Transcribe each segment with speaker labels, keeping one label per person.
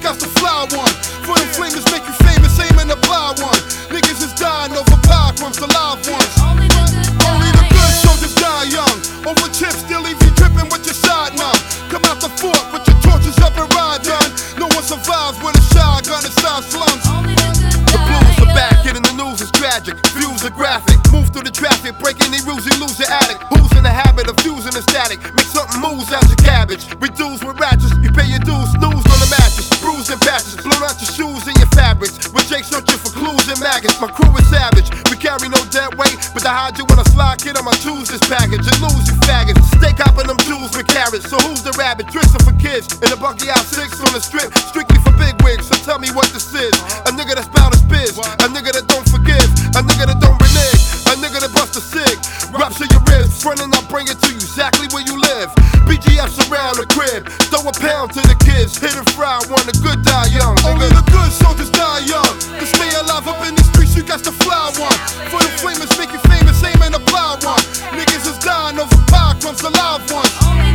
Speaker 1: got to fly one. For them flamers make you famous, aim and apply one. Niggas is dying over pilgrims, the live ones. Only the good soldiers die young. Over chips, still leave you dripping with your side numb. Come out the fort with your torches up and ride done. No one survives with a shotgun inside slums. The blues are back, getting the news is tragic. Views are graphic, move through the traffic, break any rules, you lose your addict. Who's in the habit of fusing the static? Make something moves out your cabbage. Reduce with ratchets, you pay your dues, snooze on the mattress. Bruising patches, blown out your shoes and your fabrics. With Jake searching for clues and maggots. My crew is savage, we carry no dead weight. But I hide you when I slide, kid, I'ma choose this package. And lose you faggots, stay copping them jewels with carrots. So who's the rabbit? Dristing for kids, in a bucky out 6 on the strip. Strictly for big wigs, so tell me what this is. A nigga that's bout his biz, a nigga that don't forgive, a nigga that don't renege, a nigga that bust a cig. Rupture your ribs, running, I'll bring it to you exactly where you live. BGF's around the crib, throw a pound to the kids. Hit and fry, want the good die young. Only the good soldiers die young. To stay alive up in the streets, you got to fly one. For the flamers make you famous, aim and apply one. Niggas is dying over pilgrims, the live ones.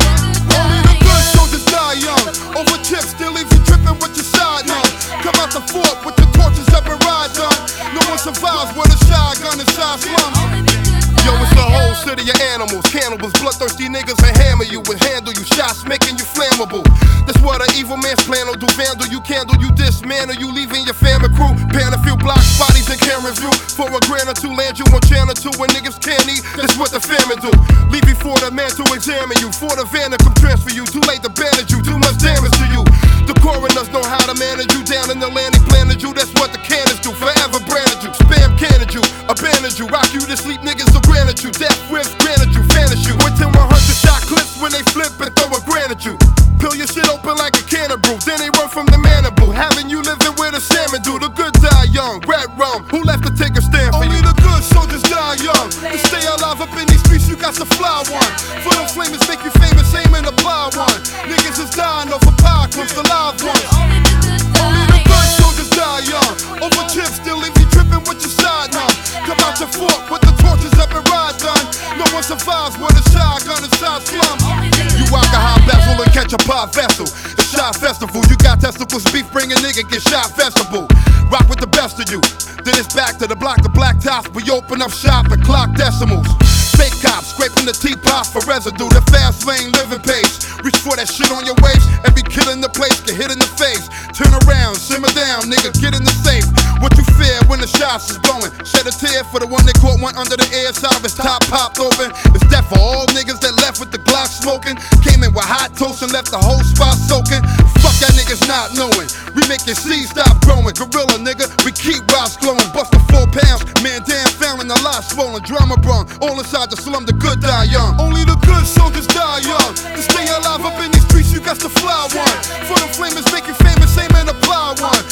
Speaker 1: Only the good soldiers die young. Over chips, still leave you dripping with your side numb. Come out the fort with your torches up and ride done. No one survives with a shotgun inside slums. Yo, it's the whole city of animals, cannibals, bloodthirsty niggas that hammer you and handle you, shots making you flammable. That's what an evil man's plan will do. Vandal you, candle you, dismantle you, leaving your family crew. Pan a few blocks, bodies in camera view. For a grand or two, land you on channel 2 when niggas can't eat. That's what the famine do. Leave you for the man to examine you, for the van to come transfer you. Too late to bandage you, too much damage to you. The coroners know how to manage you. Down in the land, they planted you. That's what the cannons do. Forever branded you, spam canned you, abandoned you, rock you to sleep. Niggas will granted you, death whips granted you, vanish you. Went to 100 shot clips when they flip and throw a granite you. Peel your shit open like a can of brew, then they run from the maniple. Having you living where the salmon do. The good die young, red rum. Who left to take a stand for you? Only the good soldiers die young. To stay alive up in these streets, you got to fly one. For them flamers make you famous, aim and apply one. Niggas is dying over pilgrims, the live ones. Only the good soldiers die young. Over chips, still leave you dripping with your side numb. Come out your fort with the torches up and ride done. No one survives with a shotgun inside slums. You alcohol bezel and catch a pot vessel. It's shot festival. You got testicles, beef, bring a nigga, get shot festival. Rock with the best of you. Then it's back to the block, the black tops. We open up shop and clock decimals. Fake cops scraping the teapots for residue. The fast lane living pace. Reach for that shit on your waist and be killing the place. Get hit in the face. Turn around, simmer down, nigga, get in the safe. What you fear when the shots is blowing? Shed a tear for the one that caught one under the air side of his top popped open. It's death for all niggas that left with the Glock smoking. Came in with hot toast and left the whole spot soaking. Fuck that niggas not knowing. We make your seed stop growing. Gorilla nigga, we keep rocks glowing. Bust the 4 pounds, man damn found in a lot swollen. Drama brung, all inside the slum, the good die young. Only the good soldiers die young. To stay alive up in these streets, you got to fly one. For them flamers make you famous, aim and apply one.